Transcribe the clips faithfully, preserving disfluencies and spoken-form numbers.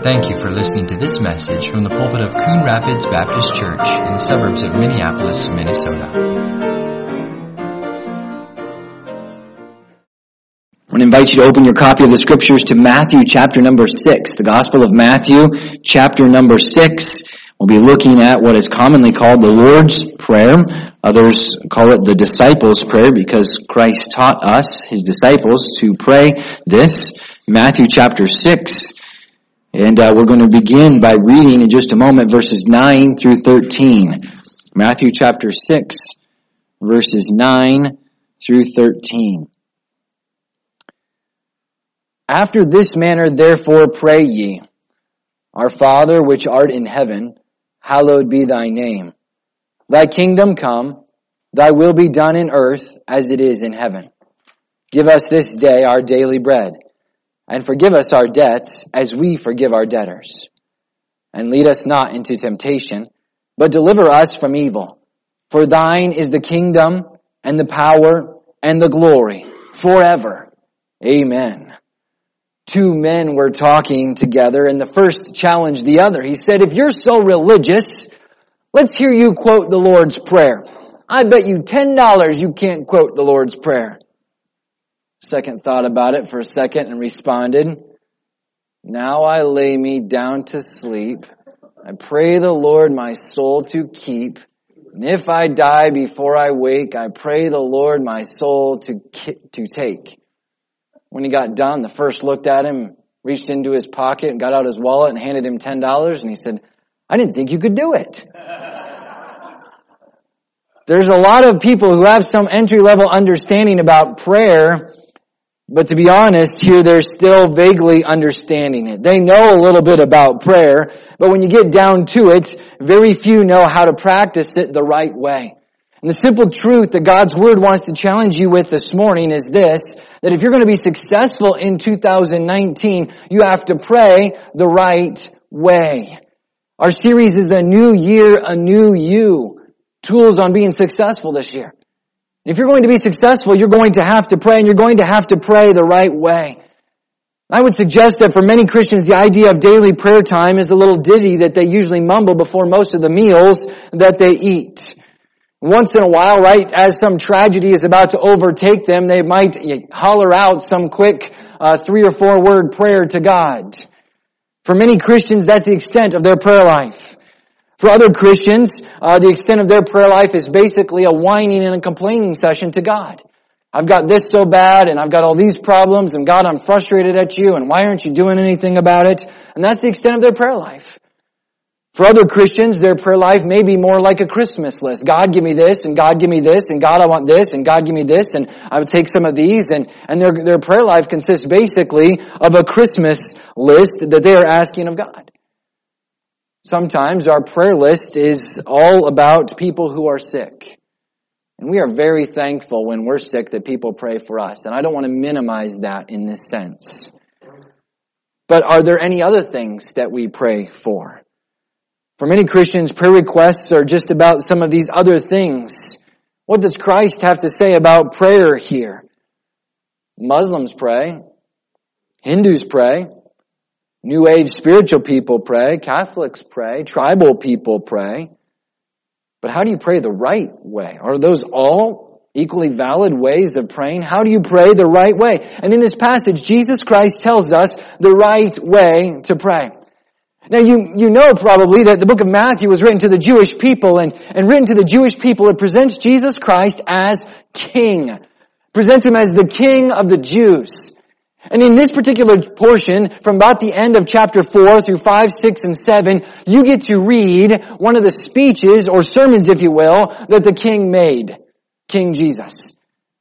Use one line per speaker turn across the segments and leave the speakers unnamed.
Thank you for listening to this message from the pulpit of Coon Rapids Baptist Church in the suburbs of Minneapolis, Minnesota.
I want to invite you to open your copy of the scriptures to Matthew chapter number six, the Gospel of Matthew chapter number six. We'll be looking at what is commonly called the Lord's Prayer. Others call it the disciples' prayer because Christ taught us, his disciples, to pray this. Matthew chapter six. And uh, we're going to begin by reading in just a moment verses nine through thirteen. Matthew chapter six, verses nine through thirteen. After this manner therefore pray ye, Our Father which art in heaven, hallowed be thy name. Thy kingdom come, thy will be done in earth as it is in heaven. Give us this day our daily bread. And forgive us our debts as we forgive our debtors. And lead us not into temptation, but deliver us from evil. For thine is the kingdom and the power and the glory forever. Amen. Two men were talking together, and the first challenged the other. He said, if you're so religious, let's hear you quote the Lord's Prayer. I bet you ten dollars you can't quote the Lord's Prayer. Second thought about it for a second and responded, Now I lay me down to sleep. I pray the Lord my soul to keep. And if I die before I wake, I pray the Lord my soul to to take. When he got done, the first looked at him, reached into his pocket and got out his wallet and handed him ten dollars. And he said, I didn't think you could do it. There's a lot of people who have some entry-level understanding about prayer, but to be honest, here they're still vaguely understanding it. They know a little bit about prayer, but when you get down to it, very few know how to practice it the right way. And the simple truth that God's Word wants to challenge you with this morning is this, that if you're going to be successful in two thousand nineteen, you have to pray the right way. Our series is A New Year, A New You. Tools on being successful this year. If you're going to be successful, you're going to have to pray, and you're going to have to pray the right way. I would suggest that for many Christians, the idea of daily prayer time is the little ditty that they usually mumble before most of the meals that they eat. Once in a while, right, as some tragedy is about to overtake them, they might holler out some quick uh, three or four word prayer to God. For many Christians, that's the extent of their prayer life. For other Christians, uh, the extent of their prayer life is basically a whining and a complaining session to God. I've got this so bad, and I've got all these problems, and God, I'm frustrated at you, and why aren't you doing anything about it? And that's the extent of their prayer life. For other Christians, their prayer life may be more like a Christmas list. God, give me this, and God, give me this, and God, I want this, and God, give me this, and I would take some of these, and, and their, their prayer life consists basically of a Christmas list that they are asking of God. Sometimes our prayer list is all about people who are sick. And we are very thankful when we're sick that people pray for us. And I don't want to minimize that in this sense. But are there any other things that we pray for? For many Christians, prayer requests are just about some of these other things. What does Christ have to say about prayer here? Muslims pray. Hindus pray. New Age spiritual people pray, Catholics pray, tribal people pray. But how do you pray the right way? Are those all equally valid ways of praying? How do you pray the right way? And in this passage, Jesus Christ tells us the right way to pray. Now you, you know probably that the book of Matthew was written to the Jewish people, and, and written to the Jewish people, it presents Jesus Christ as King. Presents him as the King of the Jews. And in this particular portion, from about the end of chapter four through five, six, and seven, you get to read one of the speeches, or sermons, if you will, that the king made. King Jesus.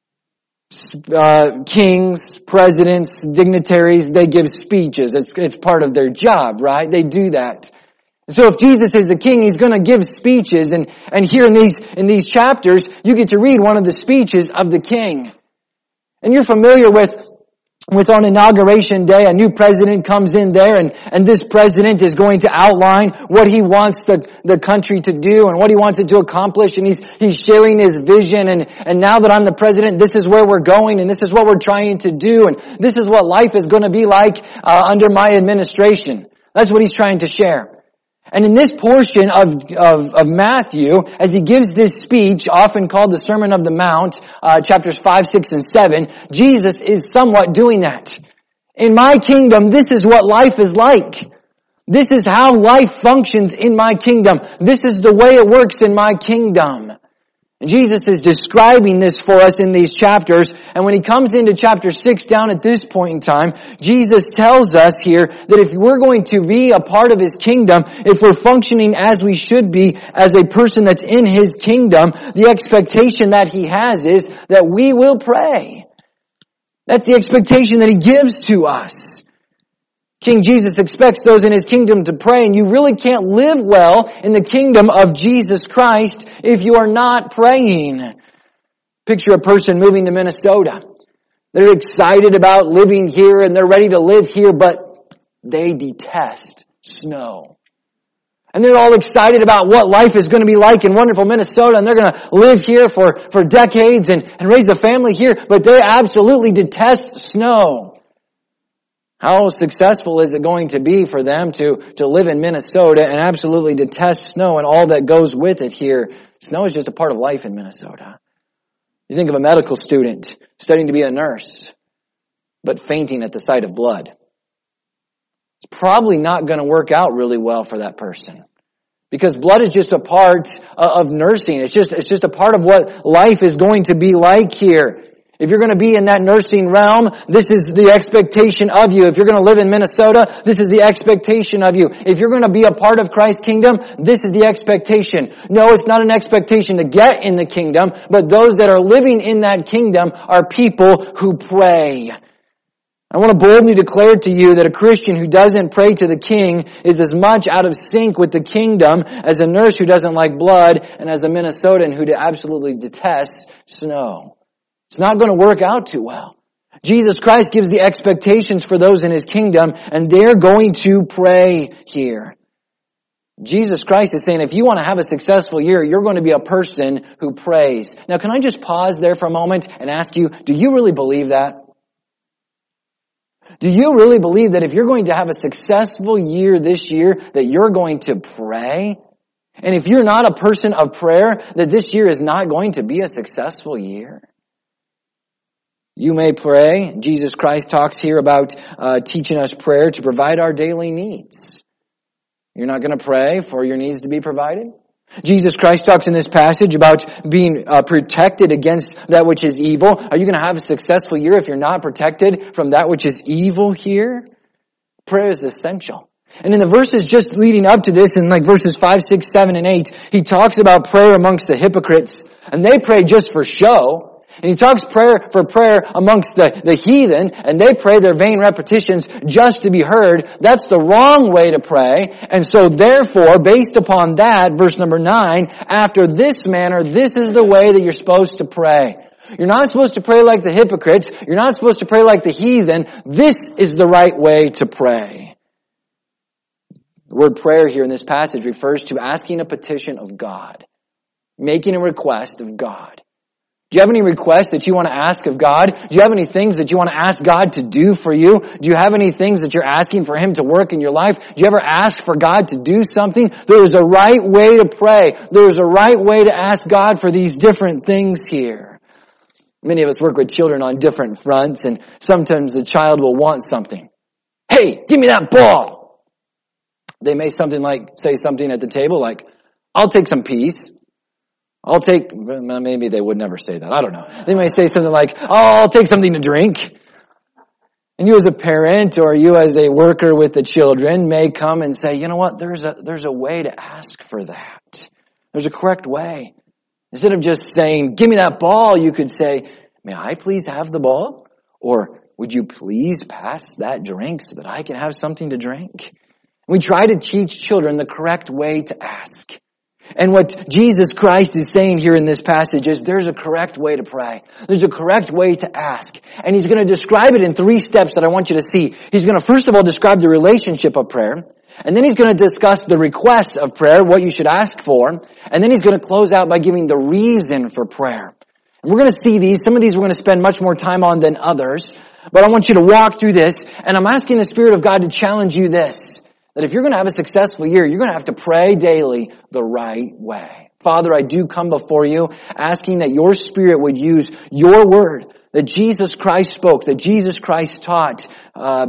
Uh, kings, presidents, dignitaries, they give speeches. It's, it's part of their job, right? They do that. So if Jesus is the king, he's going to give speeches. And, and here in these, in these chapters, you get to read one of the speeches of the king. And you're familiar with With on Inauguration Day, a new president comes in there, and, and this president is going to outline what he wants the, the country to do and what he wants it to accomplish, and he's, he's sharing his vision, and, and now that I'm the president, this is where we're going, and this is what we're trying to do, and this is what life is going to be like uh, under my administration. That's what he's trying to share. And in this portion of, of, of Matthew, as he gives this speech, often called the Sermon of the Mount, uh, chapters five, six, and seven, Jesus is somewhat doing that. In my kingdom, this is what life is like. This is how life functions in my kingdom. This is the way it works in my kingdom. And Jesus is describing this for us in these chapters. And when he comes into chapter six down at this point in time, Jesus tells us here that if we're going to be a part of his kingdom, if we're functioning as we should be as a person that's in his kingdom, the expectation that he has is that we will pray. That's the expectation that he gives to us. King Jesus expects those in his kingdom to pray, and you really can't live well in the kingdom of Jesus Christ if you are not praying. Picture a person moving to Minnesota. They're excited about living here and they're ready to live here, but they detest snow. And they're all excited about what life is going to be like in wonderful Minnesota, and they're going to live here for, for decades and, and raise a family here, but they absolutely detest snow. How successful is it going to be for them to, to live in Minnesota and absolutely detest snow and all that goes with it here? Snow is just a part of life in Minnesota. You think of a medical student studying to be a nurse, but fainting at the sight of blood. It's probably not going to work out really well for that person. Because blood is just a part of nursing. It's just, it's just a part of what life is going to be like here. If you're going to be in that nursing realm, this is the expectation of you. If you're going to live in Minnesota, this is the expectation of you. If you're going to be a part of Christ's kingdom, this is the expectation. No, it's not an expectation to get in the kingdom, but those that are living in that kingdom are people who pray. I want to boldly declare to you that a Christian who doesn't pray to the King is as much out of sync with the kingdom as a nurse who doesn't like blood and as a Minnesotan who absolutely detests snow. It's not going to work out too well. Jesus Christ gives the expectations for those in his kingdom, and they're going to pray here. Jesus Christ is saying, if you want to have a successful year, you're going to be a person who prays. Now, can I just pause there for a moment and ask you, do you really believe that? Do you really believe that if you're going to have a successful year this year, that you're going to pray? And if you're not a person of prayer, that this year is not going to be a successful year? You may pray. Jesus Christ talks here about uh, teaching us prayer to provide our daily needs. You're not going to pray for your needs to be provided? Jesus Christ talks in this passage about being uh, protected against that which is evil. Are you going to have a successful year if you're not protected from that which is evil here? Prayer is essential. And in the verses just leading up to this, in like verses five, six, seven, and eight, he talks about prayer amongst the hypocrites. And they pray just for show. And he talks prayer for prayer amongst the, the heathen, and they pray their vain repetitions just to be heard. That's the wrong way to pray. And so therefore, based upon that, verse number nine, after this manner, this is the way that you're supposed to pray. You're not supposed to pray like the hypocrites. You're not supposed to pray like the heathen. This is the right way to pray. The word prayer here in this passage refers to asking a petition of God, making a request of God. Do you have any requests that you want to ask of God? Do you have any things that you want to ask God to do for you? Do you have any things that you're asking for him to work in your life? Do you ever ask for God to do something? There is a right way to pray. There is a right way to ask God for these different things here. Many of us work with children on different fronts, and sometimes the child will want something. Hey, give me that ball! They may something like say something at the table like, I'll take some peas. I'll take, maybe they would never say that. I don't know. They may say something like, oh, I'll take something to drink. And you as a parent or you as a worker with the children may come and say, you know what, there's a, there's a way to ask for that. There's a correct way. Instead of just saying, give me that ball, you could say, may I please have the ball? Or would you please pass that drink so that I can have something to drink? We try to teach children the correct way to ask. And what Jesus Christ is saying here in this passage is there's a correct way to pray. There's a correct way to ask. And he's going to describe it in three steps that I want you to see. He's going to first of all describe the relationship of prayer. And then he's going to discuss the requests of prayer, what you should ask for. And then he's going to close out by giving the reason for prayer. And we're going to see these. Some of these we're going to spend much more time on than others. But I want you to walk through this. And I'm asking the Spirit of God to challenge you this. That if you're going to have a successful year, you're going to have to pray daily the right way. Father, I do come before you asking that your Spirit would use your word that Jesus Christ spoke, that Jesus Christ taught uh,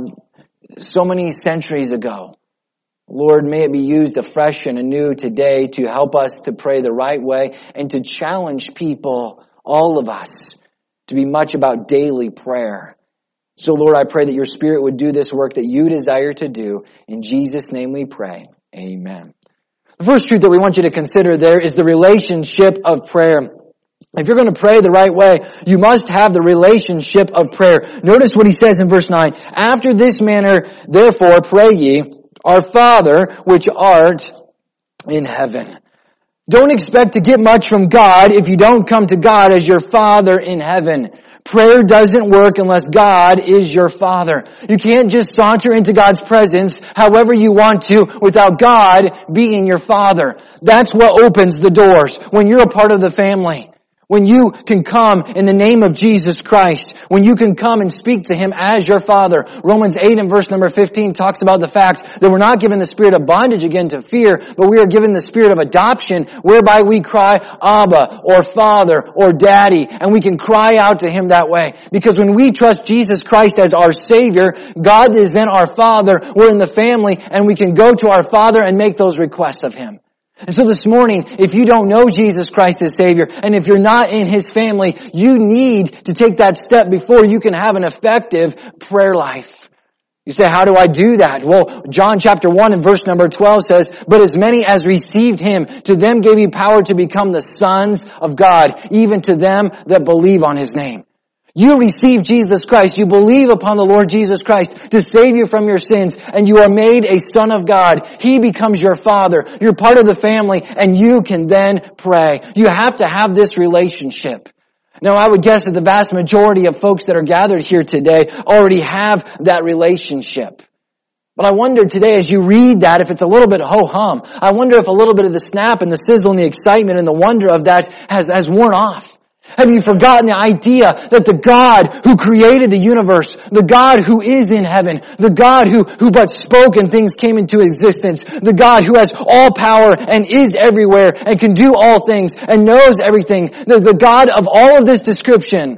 so many centuries ago. Lord, may it be used afresh and anew today to help us to pray the right way and to challenge people, all of us, to be much about daily prayer. So, Lord, I pray that your Spirit would do this work that you desire to do. In Jesus' name we pray. Amen. The first truth that we want you to consider there is the relationship of prayer. If you're going to pray the right way, you must have the relationship of prayer. Notice what he says in verse nine. After this manner, therefore, pray ye, Our Father, which art in heaven. Don't expect to get much from God if you don't come to God as your Father in heaven. Prayer doesn't work unless God is your Father. You can't just saunter into God's presence however you want to without God being your Father. That's what opens the doors when you're a part of the family. When you can come in the name of Jesus Christ. When you can come and speak to Him as your Father. Romans eight and verse number fifteen talks about the fact that we're not given the spirit of bondage again to fear, but we are given the spirit of adoption whereby we cry, Abba, or Father, or Daddy. And we can cry out to Him that way. Because when we trust Jesus Christ as our Savior, God is then our Father. We're in the family and we can go to our Father and make those requests of Him. And so this morning, if you don't know Jesus Christ as Savior, and if you're not in His family, you need to take that step before you can have an effective prayer life. You say, how do I do that? Well, John chapter one and verse number twelve says, But as many as received Him, to them gave He power to become the sons of God, even to them that believe on His name. You receive Jesus Christ. You believe upon the Lord Jesus Christ to save you from your sins, and you are made a son of God. He becomes your Father. You're part of the family, and you can then pray. You have to have this relationship. Now, I would guess that the vast majority of folks that are gathered here today already have that relationship. But I wonder today, as you read that, if it's a little bit ho-hum. I wonder if a little bit of the snap and the sizzle and the excitement and the wonder of that has, has worn off. Have you forgotten the idea that the God who created the universe, the God who is in heaven, the God who, who but spoke and things came into existence, the God who has all power and is everywhere and can do all things and knows everything, the, the God of all of this description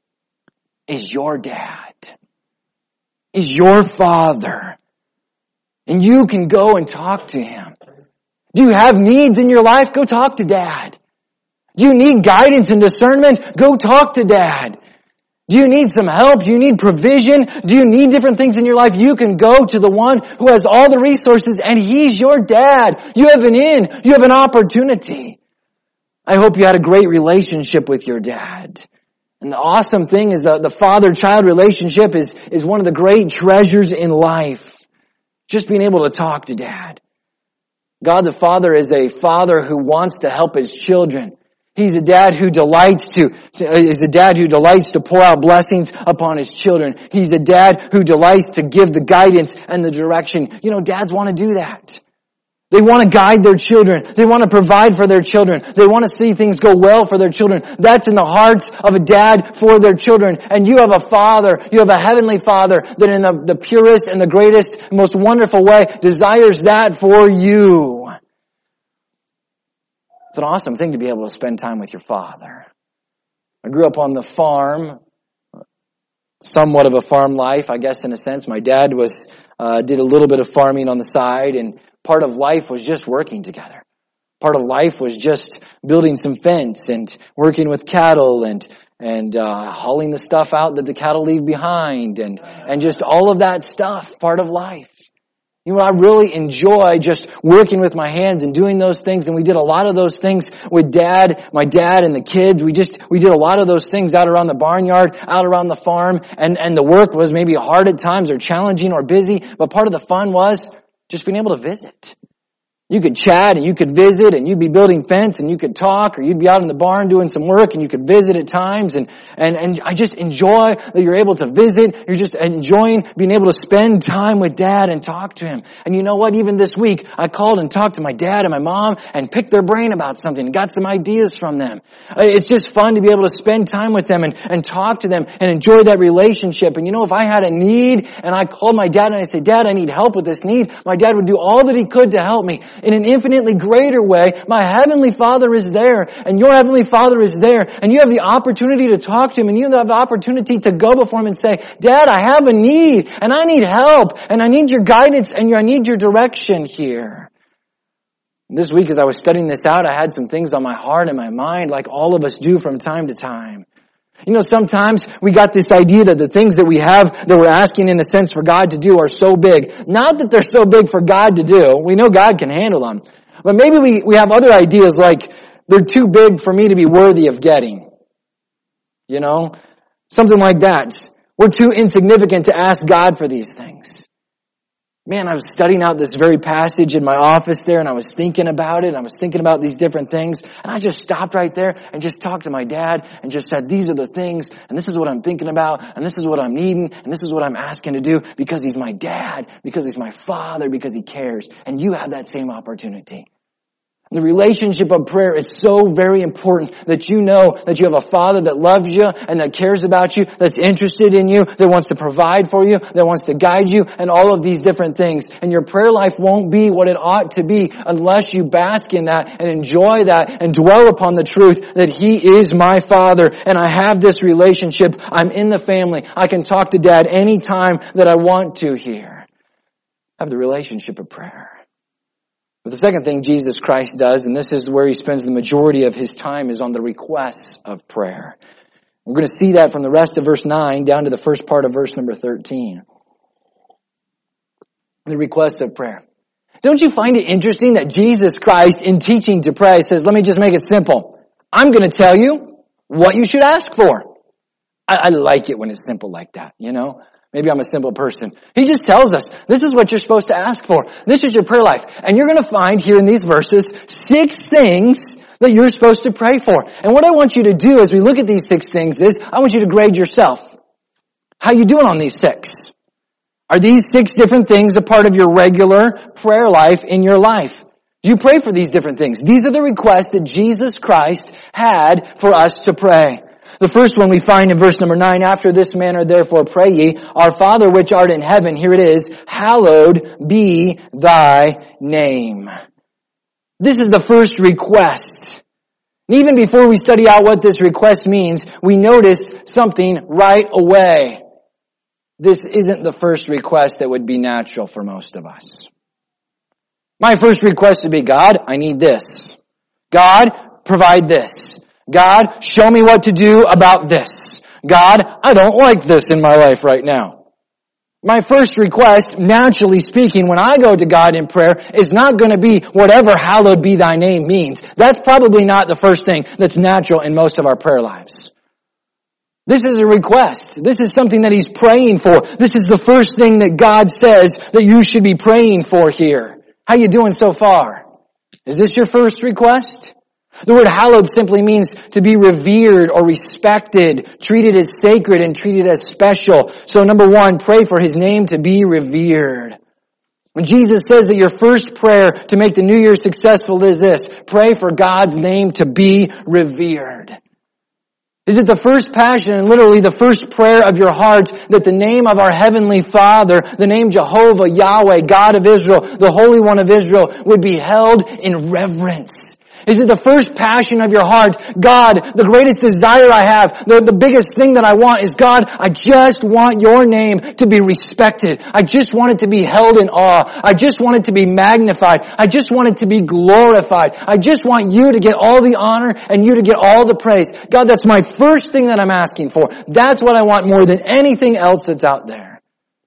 is your dad, is your Father. And you can go and talk to Him. Do you have needs in your life? Go talk to Dad. Do you need guidance and discernment? Go talk to Dad. Do you need some help? Do you need provision? Do you need different things in your life? You can go to the one who has all the resources, and He's your dad. You have an in. You have an opportunity. I hope you had a great relationship with your dad. And the awesome thing is that the father-child relationship is, is one of the great treasures in life. Just being able to talk to Dad. God the Father is a father who wants to help His children. He's a dad who delights to, is a dad who delights to pour out blessings upon His children. He's a dad who delights to give the guidance and the direction. You know, dads want to do that. They want to guide their children. They want to provide for their children. They want to see things go well for their children. That's in the hearts of a dad for their children. And you have a Father, you have a heavenly Father that in the, the purest and the greatest, most wonderful way desires that for you. It's an awesome thing to be able to spend time with your father. I grew up on the farm, somewhat of a farm life, I guess in a sense. My dad was uh, did a little bit of farming on the side, and part of life was just working together. Part of life was just building some fence and working with cattle and and uh, hauling the stuff out that the cattle leave behind and and just all of that stuff, part of life. You know, I really enjoy just working with my hands and doing those things. And we did a lot of those things with Dad, my dad and the kids. We just, we did a lot of those things out around the barnyard, out around the farm. And, and the work was maybe hard at times or challenging or busy. But part of the fun was just being able to visit. You could chat and you could visit and you'd be building fence and you could talk, or you'd be out in the barn doing some work and you could visit at times. And, and, and I just enjoy that you're able to visit. You're just enjoying being able to spend time with Dad and talk to him. And you know what? Even this week, I called and talked to my dad and my mom and picked their brain about something and got some ideas from them. It's just fun to be able to spend time with them and, and talk to them and enjoy that relationship. And you know, if I had a need and I called my dad and I said, Dad, I need help with this need, my dad would do all that he could to help me. In an infinitely greater way, my Heavenly Father is there, and your Heavenly Father is there, and you have the opportunity to talk to Him, and you have the opportunity to go before Him and say, Dad, I have a need, and I need help, and I need your guidance, and I need your direction here. This week, as I was studying this out, I had some things on my heart and my mind, like all of us do from time to time. You know, sometimes we got this idea that the things that we have, that we're asking in a sense for God to do, are so big. Not that they're so big for God to do. We know God can handle them. But maybe we, we have other ideas like, they're too big for me to be worthy of getting. You know? Something like that. We're too insignificant to ask God for these things. Man, I was studying out this very passage in my office there, and I was thinking about it. I was thinking about these different things, and I just stopped right there and just talked to my dad and just said, these are the things, and this is what I'm thinking about, and this is what I'm needing, and this is what I'm asking to do, because he's my dad, because he's my father, because he cares. And you have that same opportunity. The relationship of prayer is so very important, that you know that you have a Father that loves you and that cares about you, that's interested in you, that wants to provide for you, that wants to guide you, and all of these different things. And your prayer life won't be what it ought to be unless you bask in that and enjoy that and dwell upon the truth that He is my Father, and I have this relationship. I'm in the family. I can talk to Dad anytime that I want to here. Have the relationship of prayer. But the second thing Jesus Christ does, and this is where He spends the majority of His time, is on the requests of prayer. We're going to see that from the rest of verse nine down to the first part of verse number thirteen. The requests of prayer. Don't you find it interesting that Jesus Christ, in teaching to pray, says, let me just make it simple. I'm going to tell you what you should ask for. I, I like it when it's simple like that, you know. Maybe I'm a simple person. He just tells us, this is what you're supposed to ask for. This is your prayer life. And you're going to find here in these verses six things that you're supposed to pray for. And what I want you to do as we look at these six things is, I want you to grade yourself. How you doing on these six? Are these six different things a part of your regular prayer life in your life? Do you pray for these different things? These are the requests that Jesus Christ had for us to pray. The first one we find in verse number nine, after this manner therefore pray ye, our Father which art in heaven, here it is, hallowed be thy name. This is the first request. And even before we study out what this request means, we notice something right away. This isn't the first request that would be natural for most of us. My first request would be, God, I need this. God, provide this. God, show me what to do about this. God, I don't like this in my life right now. My first request, naturally speaking, when I go to God in prayer, is not going to be whatever hallowed be thy name means. That's probably not the first thing that's natural in most of our prayer lives. This is a request. This is something that He's praying for. This is the first thing that God says that you should be praying for here. How you doing so far? Is this your first request? The word hallowed simply means to be revered or respected, treated as sacred and treated as special. So number one, pray for His name to be revered. When Jesus says that your first prayer to make the new year successful is this, pray for God's name to be revered. Is it the first passion and literally the first prayer of your heart that the name of our Heavenly Father, the name Jehovah, Yahweh, God of Israel, the Holy One of Israel, would be held in reverence? Is it the first passion of your heart? God, the greatest desire I have, the, the biggest thing that I want is, God, I just want your name to be respected. I just want it to be held in awe. I just want it to be magnified. I just want it to be glorified. I just want you to get all the honor and you to get all the praise. God, that's my first thing that I'm asking for. That's what I want more than anything else that's out there.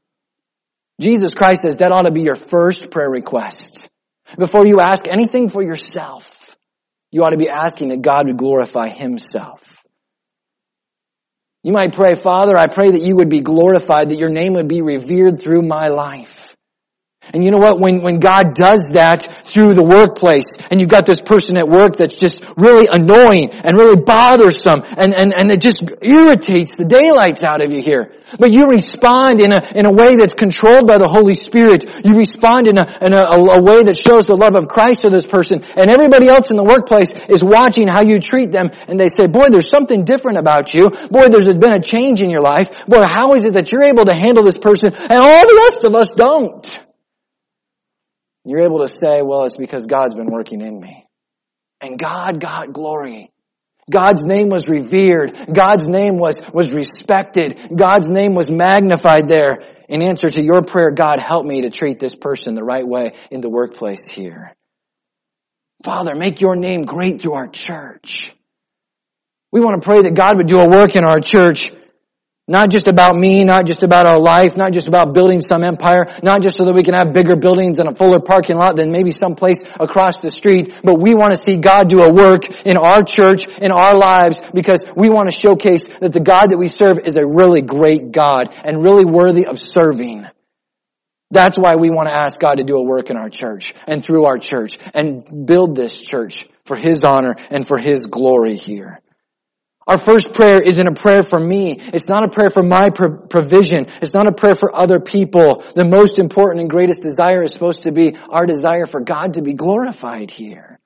Jesus Christ says that ought to be your first prayer request. Before you ask anything for yourself, you ought to be asking that God would glorify Himself. You might pray, Father, I pray that you would be glorified, that your name would be revered through my life. And you know what? When, when God does that through the workplace, and you've got this person at work that's just really annoying and really bothersome, and, and, and it just irritates the daylights out of you here. But you respond in a, in a way that's controlled by the Holy Spirit. You respond in a, in a, a way that shows the love of Christ to this person. And everybody else in the workplace is watching how you treat them. And they say, boy, there's something different about you. Boy, there's been a change in your life. Boy, how is it that you're able to handle this person and all the rest of us don't? You're able to say, well, it's because God's been working in me. And God got glory. God's name was revered. God's name was, was respected. God's name was magnified there. In answer to your prayer, God, help me to treat this person the right way in the workplace here. Father, make your name great through our church. We want to pray that God would do a work in our church. Not just about me, not just about our life, not just about building some empire, not just so that we can have bigger buildings and a fuller parking lot than maybe someplace across the street, but we want to see God do a work in our church, in our lives, because we want to showcase that the God that we serve is a really great God and really worthy of serving. That's why we want to ask God to do a work in our church and through our church and build this church for His honor and for His glory here. Our first prayer isn't a prayer for me. It's not a prayer for my provision. It's not a prayer for other people. The most important and greatest desire is supposed to be our desire for God to be glorified here.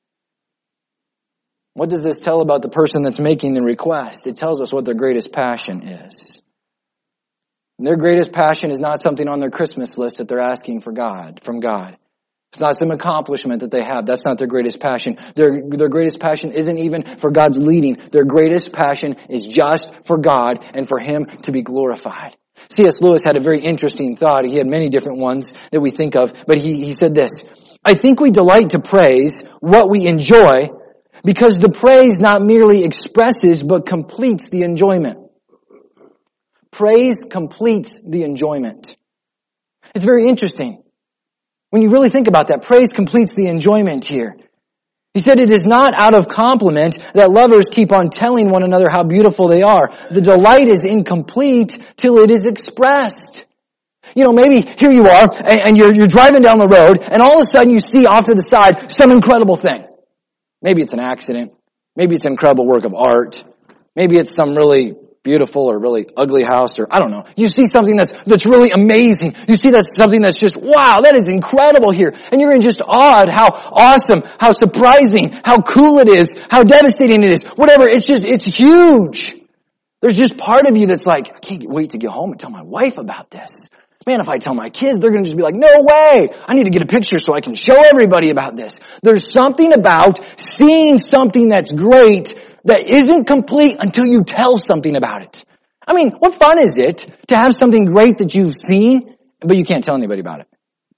What does this tell about the person that's making the request? It tells us what their greatest passion is. And their greatest passion is not something on their Christmas list that they're asking for God, from God. It's not some accomplishment that they have. That's not their greatest passion. Their, their greatest passion isn't even for God's leading. Their greatest passion is just for God and for Him to be glorified. C S Lewis had a very interesting thought. He had many different ones that we think of, but he, he said this: I think we delight to praise what we enjoy because the praise not merely expresses but completes the enjoyment. Praise completes the enjoyment. It's very interesting. When you really think about that, praise completes the enjoyment here. He said it is not out of compliment that lovers keep on telling one another how beautiful they are. The delight is incomplete till it is expressed. You know, maybe here you are and, and you're, you're driving down the road and all of a sudden you see off to the side some incredible thing. Maybe it's an accident. Maybe it's an incredible work of art. Maybe it's some really beautiful or really ugly house, or I don't know. You see something that's that's really amazing. You see that's something that's just, wow, that is incredible here. And you're in just awe at how awesome, how surprising, how cool it is, how devastating it is. Whatever, it's just, it's huge. There's just part of you that's like, I can't wait to get home and tell my wife about this. Man, if I tell my kids, they're going to just be like, no way. I need to get a picture so I can show everybody about this. There's something about seeing something that's great that isn't complete until you tell something about it. I mean, what fun is it to have something great that you've seen, but you can't tell anybody about it?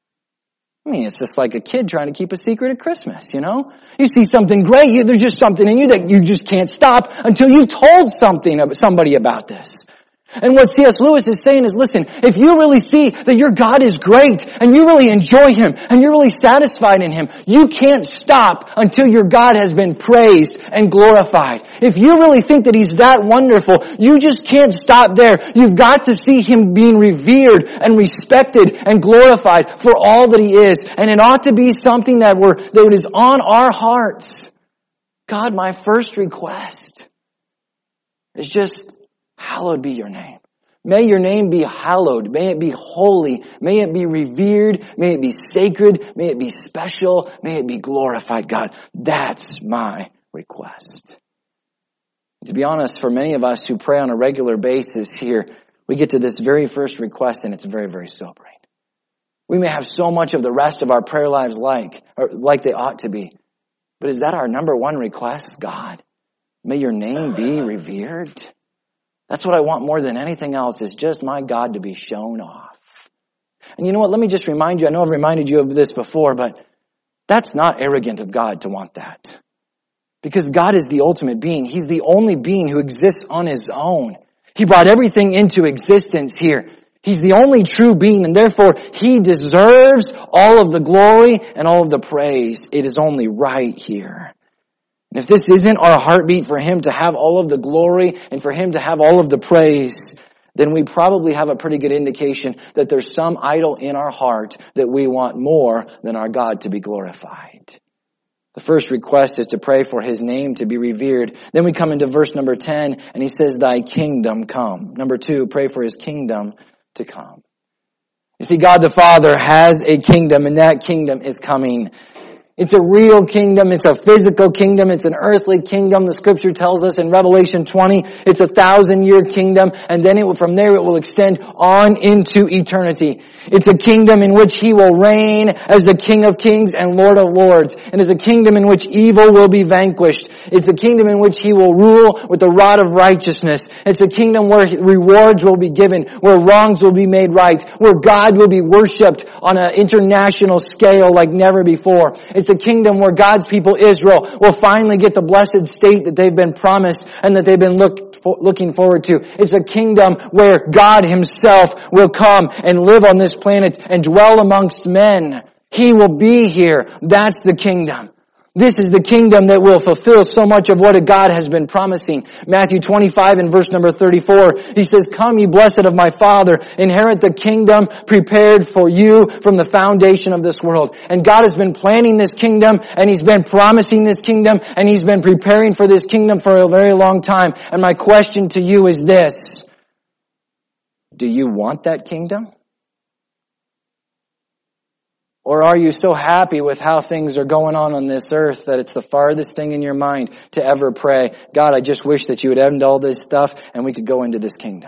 I mean, it's just like a kid trying to keep a secret at Christmas, you know? You see something great, you, there's just something in you that you just can't stop until you've told something, somebody about this. And what C S Lewis is saying is, listen, if you really see that your God is great and you really enjoy Him and you're really satisfied in Him, you can't stop until your God has been praised and glorified. If you really think that He's that wonderful, you just can't stop there. You've got to see Him being revered and respected and glorified for all that He is. And it ought to be something that we're, that is on our hearts. God, my first request is just, hallowed be your name. May your name be hallowed. May it be holy. May it be revered. May it be sacred. May it be special. May it be glorified, God. That's my request. To be honest, for many of us who pray on a regular basis here, we get to this very first request and it's very, very sobering. We may have so much of the rest of our prayer lives like, or like they ought to be. But is that our number one request? God, may your name be revered. That's what I want more than anything else, is just my God to be shown off. And you know what? Let me just remind you, I know I've reminded you of this before, but that's not arrogant of God to want that. Because God is the ultimate being. He's the only being who exists on His own. He brought everything into existence here. He's the only true being, and therefore He deserves all of the glory and all of the praise. It is only right here. And if this isn't our heartbeat for Him to have all of the glory and for Him to have all of the praise, then we probably have a pretty good indication that there's some idol in our heart that we want more than our God to be glorified. The first request is to pray for His name to be revered. Then we come into verse number ten, and he says, Thy kingdom come. Number two, pray for His kingdom to come. You see, God the Father has a kingdom, and that kingdom is coming. It's a real kingdom. It's a physical kingdom. It's an earthly kingdom. The scripture tells us in Revelation twenty, it's a thousand year kingdom, and then it will, from there it will extend on into eternity. It's a kingdom in which He will reign as the King of Kings and Lord of Lords. And it's a kingdom in which evil will be vanquished. It's a kingdom in which He will rule with the rod of righteousness. It's a kingdom where rewards will be given, where wrongs will be made right, where God will be worshipped on an international scale like never before. It's a kingdom where God's people, Israel, will finally get the blessed state that they've been promised and that they've been look, for, looking forward to. It's a kingdom where God Himself will come and live on this planet and dwell amongst men. He will be here. That's the kingdom. This is the kingdom that will fulfill so much of what God has been promising. Matthew twenty-five and verse number thirty-four, He says, Come, ye blessed of my Father, inherit the kingdom prepared for you from the foundation of this world. And God has been planning this kingdom, and He's been promising this kingdom, and He's been preparing for this kingdom for a very long time. And my question to you is this: do you want that kingdom? Or are you so happy with how things are going on on this earth that it's the farthest thing in your mind to ever pray, God, I just wish that you would end all this stuff and we could go into this kingdom?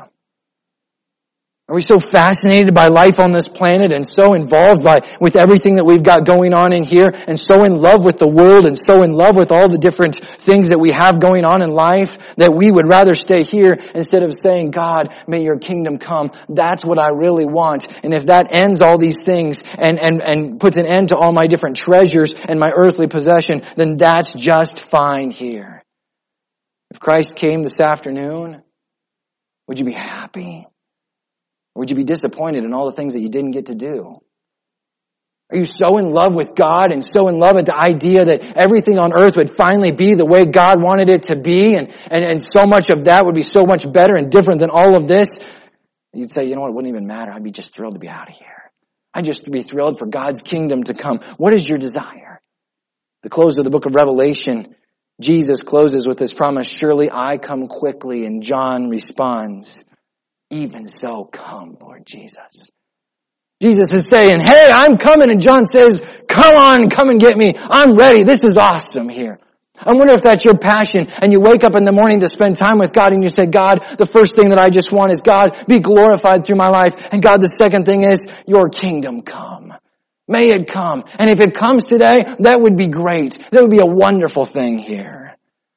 Are we so fascinated by life on this planet and so involved by with everything that we've got going on in here and so in love with the world and so in love with all the different things that we have going on in life that we would rather stay here instead of saying, God, may your kingdom come. That's what I really want. And if that ends all these things and, and, and puts an end to all my different treasures and my earthly possession, then that's just fine here. If Christ came this afternoon, would you be happy? Or would you be disappointed in all the things that you didn't get to do? Are you so in love with God and so in love with the idea that everything on earth would finally be the way God wanted it to be and, and, and so much of that would be so much better and different than all of this? You'd say, you know what, it wouldn't even matter. I'd be just thrilled to be out of here. I'd just be thrilled for God's kingdom to come. What is your desire? The close of the book of Revelation, Jesus closes with this promise, surely I come quickly, and John responds, even so, come, Lord Jesus. Jesus is saying, hey, I'm coming. And John says, come on, come and get me. I'm ready. This is awesome here. I wonder if that's your passion and you wake up in the morning to spend time with God and you say, God, the first thing that I just want is God, be glorified through my life. And God, the second thing is your kingdom come. May it come. And if it comes today, that would be great. That would be a wonderful thing here.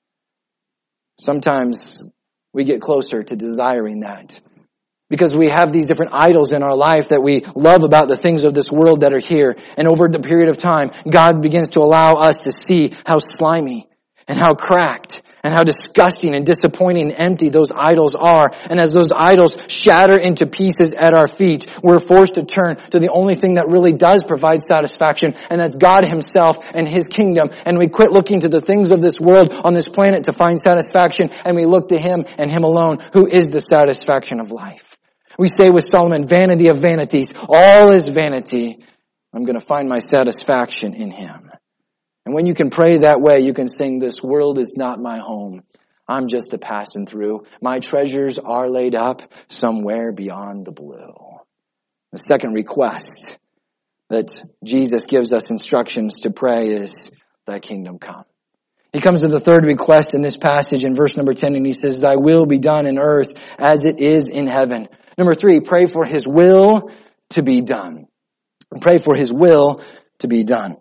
Sometimes we get closer to desiring that, because we have these different idols in our life that we love about the things of this world that are here. And over the period of time, God begins to allow us to see how slimy and how cracked and how disgusting and disappointing and empty those idols are. And as those idols shatter into pieces at our feet, we're forced to turn to the only thing that really does provide satisfaction, and that's God Himself and His kingdom. And we quit looking to the things of this world on this planet to find satisfaction, and we look to Him and Him alone, who is the satisfaction of life. We say with Solomon, vanity of vanities, all is vanity. I'm going to find my satisfaction in Him. And when you can pray that way, you can sing, this world is not my home. I'm just a passing through. My treasures are laid up somewhere beyond the blue. The second request that Jesus gives us instructions to pray is, thy kingdom come. He comes to the third request in this passage in verse number ten, and he says, thy will be done in earth as it is in heaven. Number three, pray for His will to be done. Pray for His will to be done.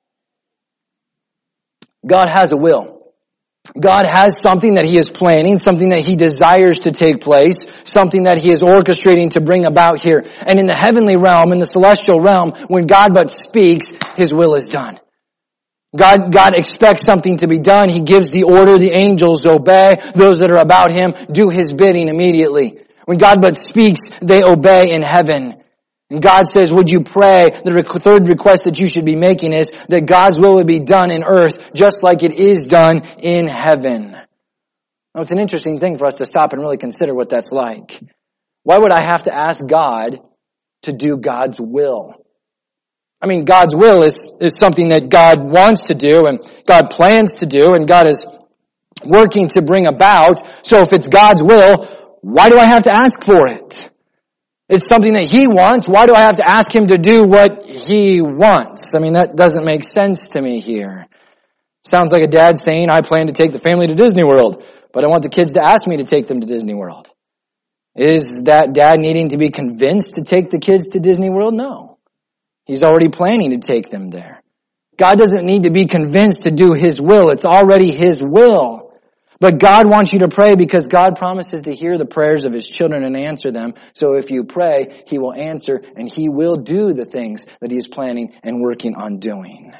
God has a will. God has something that He is planning, something that He desires to take place, something that He is orchestrating to bring about here. And in the heavenly realm, in the celestial realm, when God but speaks, His will is done. God, God expects something to be done. He gives the order. The angels obey. Those that are about Him do His bidding immediately. When God but speaks, they obey in heaven. And God says, would you pray? The third request that you should be making is that God's will would be done in earth just like it is done in heaven. Now, it's an interesting thing for us to stop and really consider what that's like. Why would I have to ask God to do God's will? I mean, God's will is, is something that God wants to do and God plans to do and God is working to bring about. So if it's God's will, why do I have to ask for it? It's something that He wants. Why do I have to ask Him to do what He wants? I mean, that doesn't make sense to me here. Sounds like a dad saying, I plan to take the family to Disney World, but I want the kids to ask me to take them to Disney World. Is that dad needing to be convinced to take the kids to Disney World? No. He's already planning to take them there. God doesn't need to be convinced to do His will. It's already His will. But God wants you to pray because God promises to hear the prayers of His children and answer them. So if you pray, He will answer and He will do the things that He is planning and working on doing.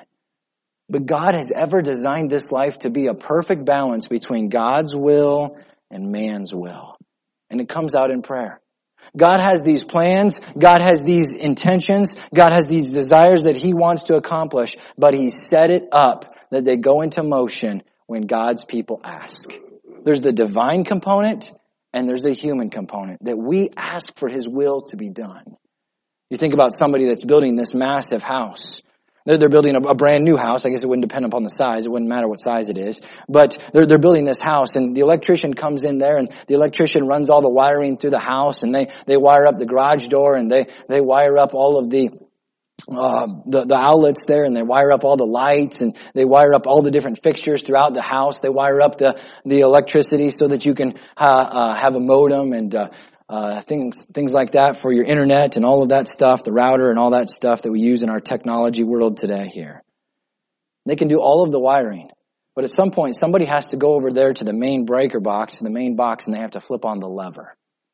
But God has ever designed this life to be a perfect balance between God's will and man's will. And it comes out in prayer. God has these plans, God has these intentions, God has these desires that He wants to accomplish, but He set it up that they go into motion when God's people ask. There's the divine component and there's the human component, that we ask for His will to be done. You think about somebody that's building this massive house. They're building a brand new house. I guess it wouldn't depend upon the size. It wouldn't matter what size it is. But they're, they're building this house and the electrician comes in there and the electrician runs all the wiring through the house and they, they wire up the garage door and they, they wire up all of the, uh, the, the outlets there and they wire up all the lights and they wire up all the different fixtures throughout the house. They wire up the, the electricity so that you can, uh, uh have a modem and, uh, Uh, things, things like that for your internet and all of that stuff, the router and all that stuff that we use in our technology world today here. They can do all of the wiring. But at some point, somebody has to go over there to the main breaker box, to the main box, and they have to flip on the lever.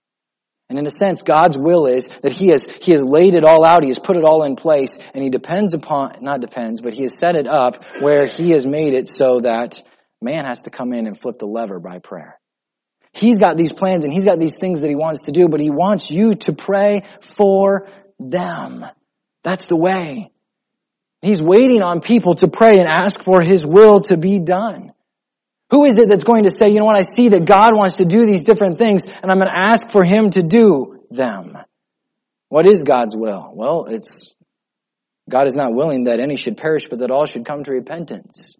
And in a sense, God's will is that He has, He has laid it all out, He has put it all in place, and He depends upon, not depends, but He has set it up where He has made it so that man has to come in and flip the lever by prayer. He's got these plans and He's got these things that He wants to do, but He wants you to pray for them. That's the way. He's waiting on people to pray and ask for His will to be done. Who is it that's going to say, you know what, I see that God wants to do these different things and I'm going to ask for Him to do them. What is God's will? Well, it's God is not willing that any should perish, but that all should come to repentance.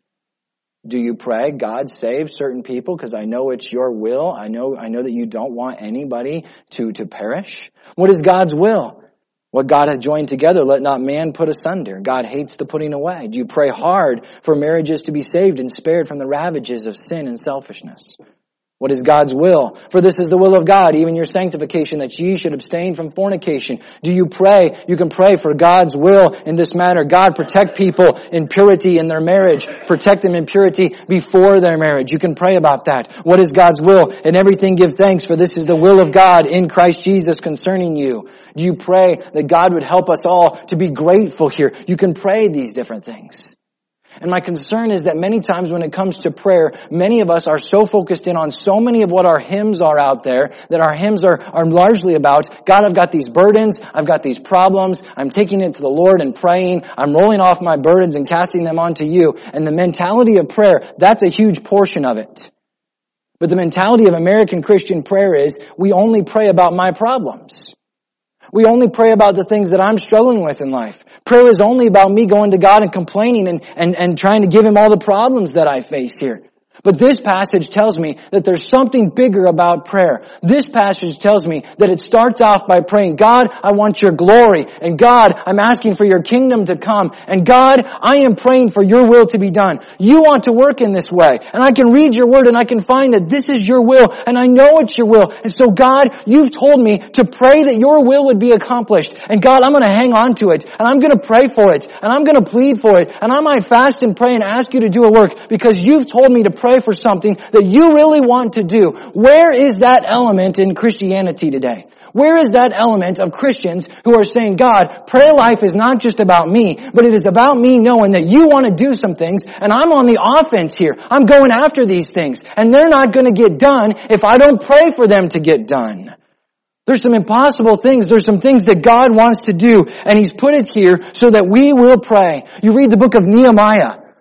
Do you pray, God, save certain people because I know it's your will. I know, I know that you don't want anybody to, to perish. What is God's will? What God hath joined together, let not man put asunder. God hates the putting away. Do you pray hard for marriages to be saved and spared from the ravages of sin and selfishness? What is God's will? For this is the will of God, even your sanctification, that ye should abstain from fornication. Do you pray? You can pray for God's will in this matter. God, protect people in purity in their marriage. Protect them in purity before their marriage. You can pray about that. What is God's will? In everything give thanks, for this is the will of God in Christ Jesus concerning you. Do you pray that God would help us all to be grateful here? You can pray these different things. And my concern is that many times when it comes to prayer, many of us are so focused in on so many of what our hymns are out there, that our hymns are, are largely about, God, I've got these burdens, I've got these problems, I'm taking it to the Lord and praying, I'm rolling off my burdens and casting them onto you. And the mentality of prayer, that's a huge portion of it. But the mentality of American Christian prayer is, we only pray about my problems. We only pray about the things that I'm struggling with in life. Prayer is only about me going to God and complaining and, and, and trying to give Him all the problems that I face here. But this passage tells me that there's something bigger about prayer. This passage tells me that it starts off by praying, God, I want your glory. And God, I'm asking for your kingdom to come. And God, I am praying for your will to be done. You want to work in this way. And I can read your word and I can find that this is your will. And I know it's your will. And so God, you've told me to pray that your will would be accomplished. And God, I'm going to hang on to it. And I'm going to pray for it. And I'm going to plead for it. And I might fast and pray and ask you to do a work because you've told me to pray for something that you really want to do. Where is that element in Christianity today? Where is that element of Christians who are saying, God, prayer life is not just about me, but it is about me knowing that you want to do some things and I'm on the offense here. I'm going after these things and they're not going to get done if I don't pray for them to get done. There's some impossible things. There's some things that God wants to do and He's put it here so that we will pray. You read the book of Nehemiah.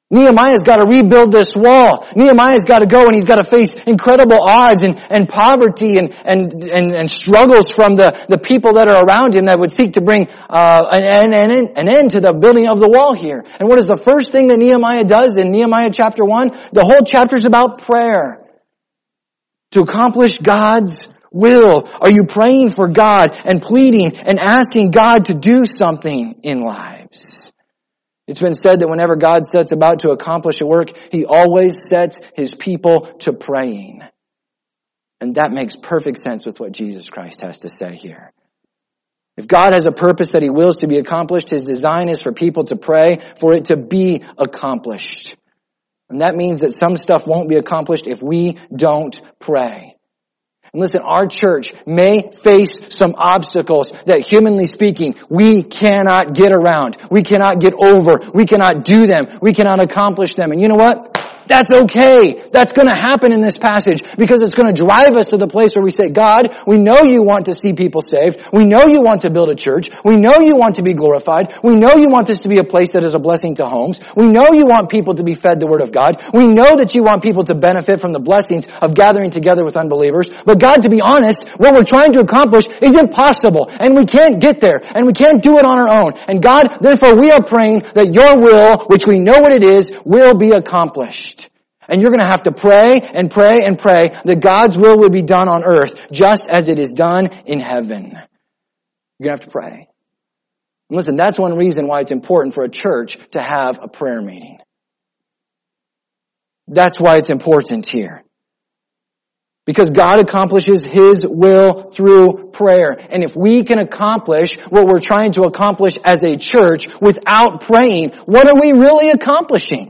Nehemiah's got to rebuild this wall. Nehemiah's got to go and he's got to face incredible odds and, and poverty and, and, and, and struggles from the, the people that are around him that would seek to bring uh, an, an, an end to the building of the wall here. And what is the first thing that Nehemiah does in Nehemiah chapter one? The whole chapter is about prayer. To accomplish God's will. Are you praying for God and pleading and asking God to do something in lives? It's been said that whenever God sets about to accomplish a work, He always sets His people to praying. And that makes perfect sense with what Jesus Christ has to say here. If God has a purpose that He wills to be accomplished, His design is for people to pray for it to be accomplished. And that means that some stuff won't be accomplished if we don't pray. And listen, our church may face some obstacles that, humanly speaking, we cannot get around. We cannot get over. We cannot do them. We cannot accomplish them. And you know what? That's okay. That's going to happen in this passage because it's going to drive us to the place where we say, God, we know you want to see people saved. We know you want to build a church. We know you want to be glorified. We know you want this to be a place that is a blessing to homes. We know you want people to be fed the Word of God. We know that you want people to benefit from the blessings of gathering together with unbelievers. But God, to be honest, what we're trying to accomplish is impossible. And we can't get there. And we can't do it on our own. And God, therefore we are praying that your will, which we know what it is, will be accomplished. And you're going to have to pray and pray and pray that God's will would be done on earth just as it is done in heaven. You're going to have to pray. And listen, that's one reason why it's important for a church to have a prayer meeting. That's why it's important here. Because God accomplishes His will through prayer. And if we can accomplish what we're trying to accomplish as a church without praying, what are we really accomplishing?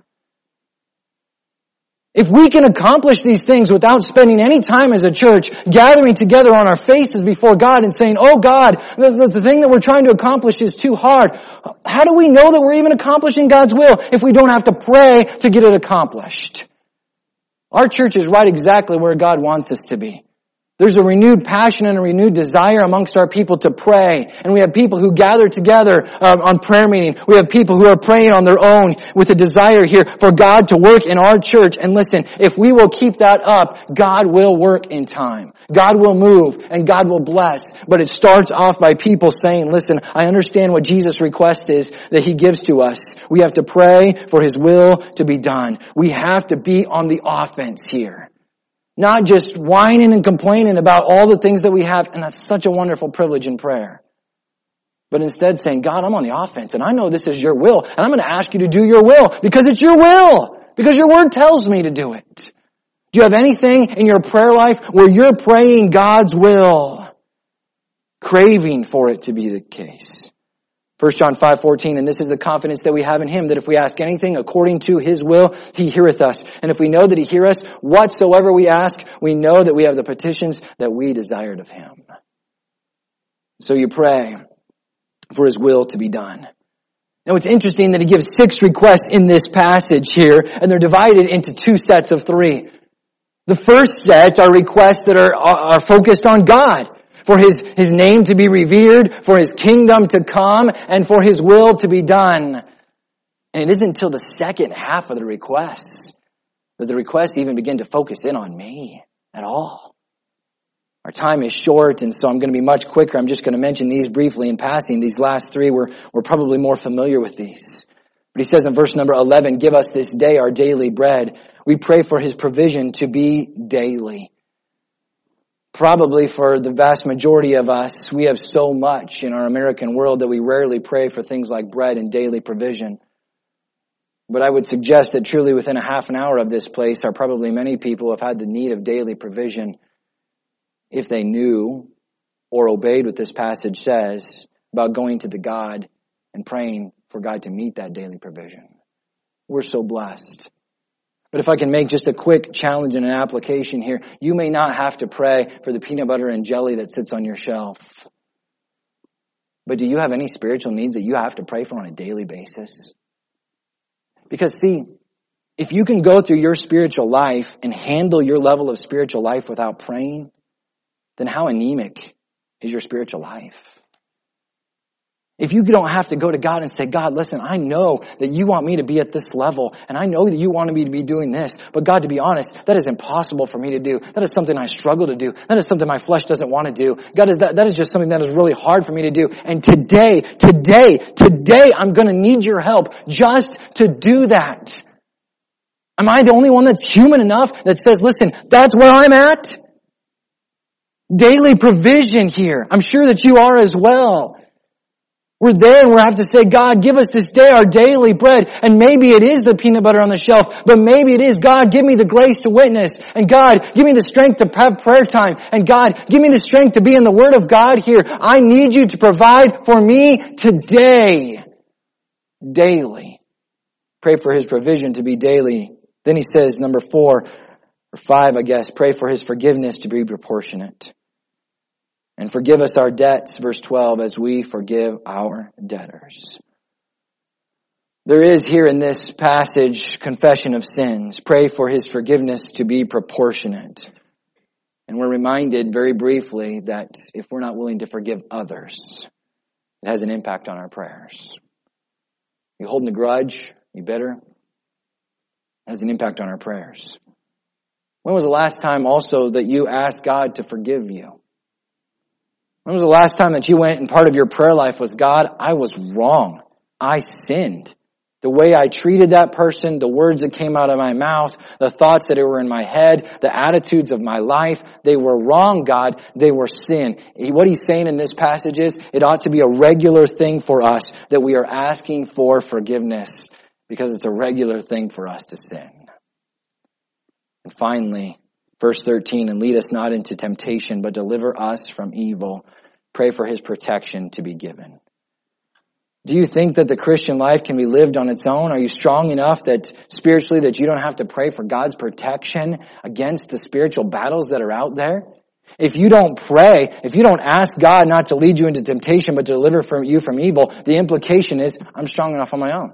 If we can accomplish these things without spending any time as a church gathering together on our faces before God and saying, oh God, the, the thing that we're trying to accomplish is too hard. How do we know that we're even accomplishing God's will if we don't have to pray to get it accomplished? Our church is right exactly where God wants us to be. There's a renewed passion and a renewed desire amongst our people to pray. And we have people who gather together um, on prayer meeting. We have people who are praying on their own with a desire here for God to work in our church. And listen, if we will keep that up, God will work in time. God will move and God will bless. But it starts off by people saying, listen, I understand what Jesus' request is that He gives to us. We have to pray for His will to be done. We have to be on the offense here. Not just whining and complaining about all the things that we have, and that's such a wonderful privilege in prayer. But instead saying, God, I'm on the offense, and I know this is your will, and I'm going to ask you to do your will, because it's your will, because your word tells me to do it. Do you have anything in your prayer life where you're praying God's will, craving for it to be the case? First John five fourteen, and this is the confidence that we have in Him, that if we ask anything according to His will, He heareth us. And if we know that He heareth us, whatsoever we ask, we know that we have the petitions that we desired of Him. So you pray for His will to be done. Now it's interesting that He gives six requests in this passage here, and they're divided into two sets of three. The first set are requests that are, are focused on God. For His, His name to be revered, for His kingdom to come, and for His will to be done. And it isn't until the second half of the requests that the requests even begin to focus in on me at all. Our time is short, and so I'm going to be much quicker. I'm just going to mention these briefly in passing. These last three, we're, we're probably more familiar with these. But He says in verse number eleven, give us this day our daily bread. We pray for His provision to be daily. Probably for the vast majority of us, we have so much in our American world that we rarely pray for things like bread and daily provision. But I would suggest that truly within a half an hour of this place are probably many people who have had the need of daily provision if they knew or obeyed what this passage says about going to the God and praying for God to meet that daily provision. We're so blessed. But if I can make just a quick challenge and an application here, you may not have to pray for the peanut butter and jelly that sits on your shelf. But do you have any spiritual needs that you have to pray for on a daily basis? Because see, if you can go through your spiritual life and handle your level of spiritual life without praying, then how anemic is your spiritual life? If you don't have to go to God and say, God, listen, I know that you want me to be at this level, and I know that you want me to be doing this, but God, to be honest, that is impossible for me to do. That is something I struggle to do. That is something my flesh doesn't want to do. God, is that, that is just something that is really hard for me to do. And today, today, today, I'm going to need your help just to do that. Am I the only one that's human enough that says, listen, that's where I'm at? Daily provision here. I'm sure that you are as well. We're there and we have to say, God, give us this day our daily bread. And maybe it is the peanut butter on the shelf, but maybe it is, God, give me the grace to witness. And God, give me the strength to have prayer time. And God, give me the strength to be in the Word of God here. I need you to provide for me today. Daily. Pray for His provision to be daily. Then he says, number four, or five, I guess, pray for His forgiveness to be proportionate. And forgive us our debts, verse twelve, as we forgive our debtors. There is here in this passage confession of sins. Pray for His forgiveness to be proportionate. And we're reminded very briefly that if we're not willing to forgive others, it has an impact on our prayers. You holding a grudge? You bitter? It has an impact on our prayers. When was the last time also that you asked God to forgive you? When was the last time that you went and part of your prayer life was, God, I was wrong. I sinned. The way I treated that person, the words that came out of my mouth, the thoughts that were in my head, the attitudes of my life, they were wrong, God. They were sin. What he's saying in this passage is, it ought to be a regular thing for us that we are asking for forgiveness because it's a regular thing for us to sin. And finally, verse thirteen, and lead us not into temptation, but deliver us from evil. Pray for His protection to be given. Do you think that the Christian life can be lived on its own? Are you strong enough that spiritually that you don't have to pray for God's protection against the spiritual battles that are out there? If you don't pray, if you don't ask God not to lead you into temptation, but to deliver from you from evil, the implication is, I'm strong enough on my own.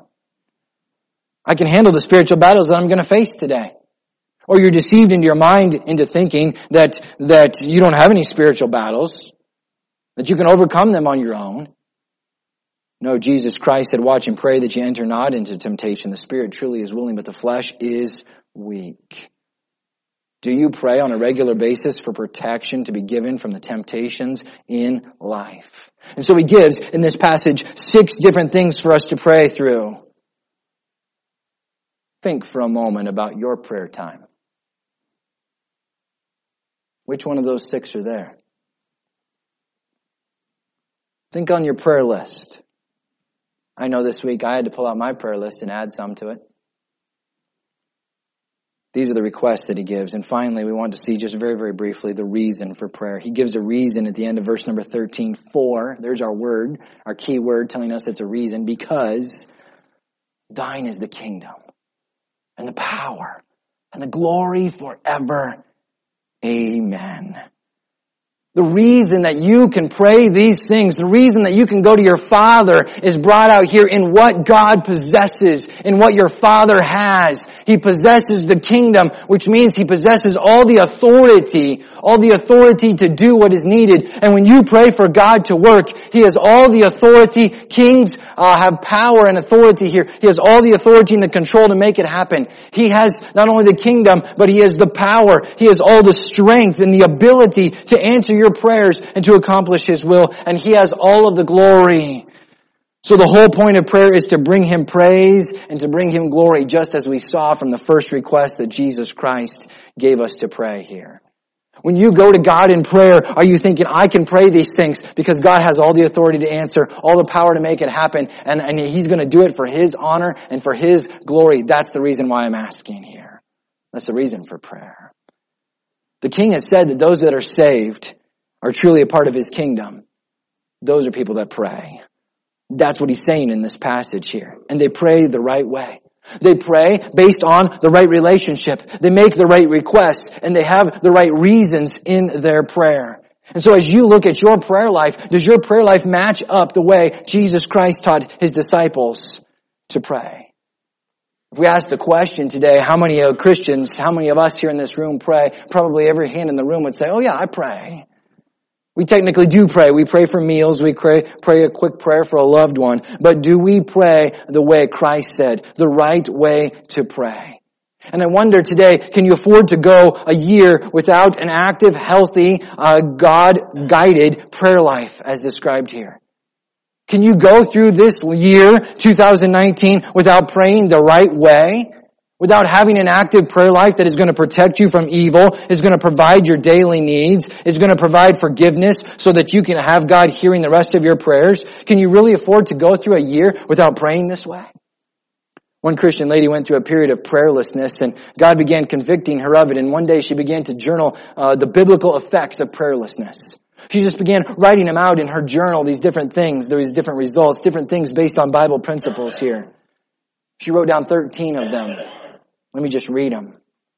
I can handle the spiritual battles that I'm going to face today. Or you're deceived into your mind into thinking that, that you don't have any spiritual battles, that you can overcome them on your own. No, Jesus Christ said, watch and pray that you enter not into temptation. The spirit truly is willing, but the flesh is weak. Do you pray on a regular basis for protection to be given from the temptations in life? And so he gives, in this passage, six different things for us to pray through. Think for a moment about your prayer time. Which one of those six are there? Think on your prayer list. I know this week I had to pull out my prayer list and add some to it. These are the requests that he gives. And finally, we want to see just very, very briefly the reason for prayer. He gives a reason at the end of verse number thirteen. For, there's our word, our key word telling us it's a reason. Because thine is the kingdom and the power and the glory forever. Amen. The reason that you can pray these things, the reason that you can go to your Father is brought out here in what God possesses, in what your Father has. He possesses the kingdom, which means He possesses all the authority, all the authority to do what is needed. And when you pray for God to work, He has all the authority. Kings uh, have power and authority here. He has all the authority and the control to make it happen. He has not only the kingdom, but He has the power. He has all the strength and the ability to answer your prayers and to accomplish His will. And He has all of the glory. So the whole point of prayer is to bring Him praise and to bring Him glory, just as we saw from the first request that Jesus Christ gave us to pray here. When you go to God in prayer, are you thinking, I can pray these things because God has all the authority to answer, all the power to make it happen, and, and He's going to do it for His honor and for His glory? That's the reason why I'm asking here. That's the reason for prayer. The King has said that those that are saved are truly a part of His kingdom. Those are people that pray. That's what He's saying in this passage here. And they pray the right way. They pray based on the right relationship. They make the right requests, and they have the right reasons in their prayer. And so as you look at your prayer life, does your prayer life match up the way Jesus Christ taught His disciples to pray? If we asked a question today, how many uh, Christians, how many of us here in this room pray? Probably every hand in the room would say, oh yeah, I pray. We technically do pray. We pray for meals. We pray, pray a quick prayer for a loved one. But do we pray the way Christ said, the right way to pray? And I wonder today, can you afford to go a year without an active, healthy, uh, God-guided prayer life as described here? Can you go through this year, two thousand nineteen, without praying the right way? Without having an active prayer life that is going to protect you from evil, is going to provide your daily needs, is going to provide forgiveness so that you can have God hearing the rest of your prayers? Can you really afford to go through a year without praying this way? One Christian lady went through a period of prayerlessness, and God began convicting her of it, and one day she began to journal uh, the biblical effects of prayerlessness. She just began writing them out in her journal, these different things, these different results, different things based on Bible principles here. She wrote down thirteen of them. Let me just read them.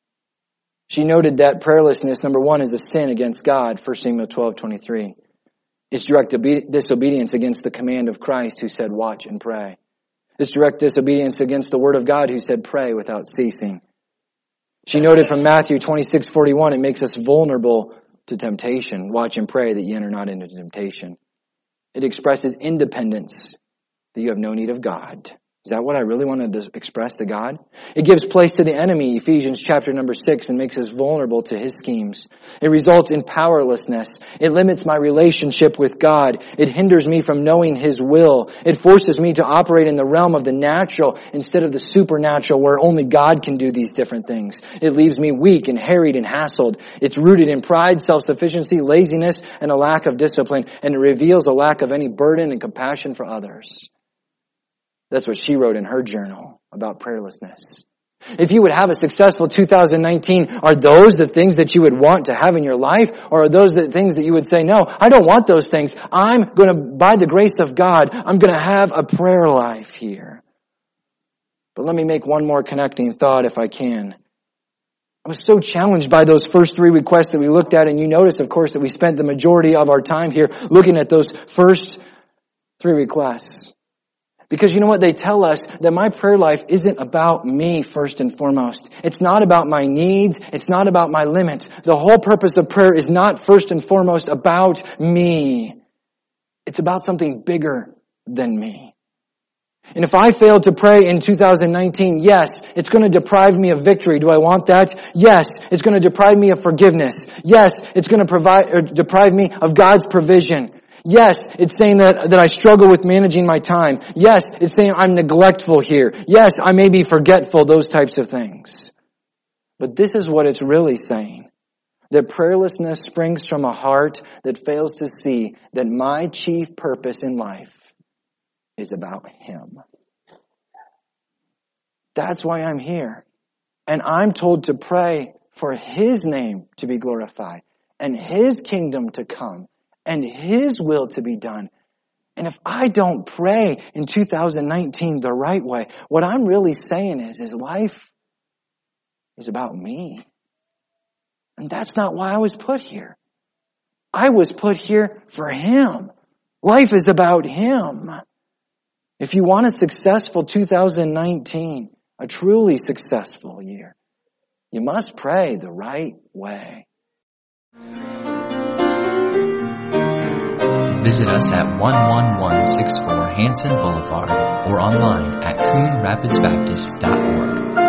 She noted that prayerlessness, number one, is a sin against God, First Samuel twelve twenty-three. It's direct obe- disobedience against the command of Christ who said, watch and pray. It's direct disobedience against the word of God who said, pray without ceasing. She noted from Matthew twenty-six forty-one, it makes us vulnerable to temptation. Watch and pray that you enter not into temptation. It expresses independence, that you have no need of God. Is that what I really wanted to express to God? It gives place to the enemy, Ephesians chapter number six, and makes us vulnerable to his schemes. It results in powerlessness. It limits my relationship with God. It hinders me from knowing his will. It forces me to operate in the realm of the natural instead of the supernatural where only God can do these different things. It leaves me weak and harried and hassled. It's rooted in pride, self-sufficiency, laziness, and a lack of discipline. And it reveals a lack of any burden and compassion for others. That's what she wrote in her journal about prayerlessness. If you would have a successful two thousand nineteen, are those the things that you would want to have in your life? Or are those the things that you would say, no, I don't want those things. I'm going to, by the grace of God, I'm going to have a prayer life here. But let me make one more connecting thought if I can. I was so challenged by those first three requests that we looked at, and you notice, of course, that we spent the majority of our time here looking at those first three requests. Because you know what? They tell us that my prayer life isn't about me first and foremost. It's not about my needs. It's not about my limits. The whole purpose of prayer is not first and foremost about me. It's about something bigger than me. And if I fail to pray in two thousand nineteen, yes, it's going to deprive me of victory. Do I want that? Yes, it's going to deprive me of forgiveness. Yes, it's going to provide or deprive me of God's provision. Yes, it's saying that, that I struggle with managing my time. Yes, it's saying I'm neglectful here. Yes, I may be forgetful, those types of things. But this is what it's really saying. That prayerlessness springs from a heart that fails to see that my chief purpose in life is about him. That's why I'm here. And I'm told to pray for his name to be glorified and his kingdom to come. And his will to be done. And if I don't pray in two thousand nineteen the right way, what I'm really saying is, is life is about me. And that's not why I was put here. I was put here for him. Life is about him. If you want a successful two thousand nineteen, a truly successful year, you must pray the right way.
Visit us at one one one six four Hanson Boulevard or online at coon rapids baptist dot org.